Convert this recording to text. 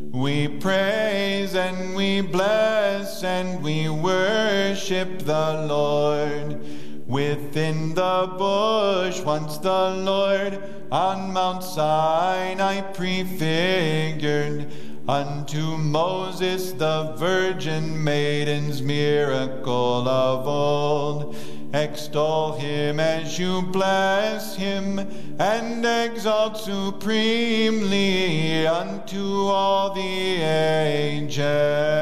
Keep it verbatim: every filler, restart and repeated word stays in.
We praise and we bless and we worship the Lord. Within the bush once the Lord on Mount Sinai prefigured unto Moses the virgin maiden's miracle of old. Extol him as you bless him, and exalt supremely unto all the ages.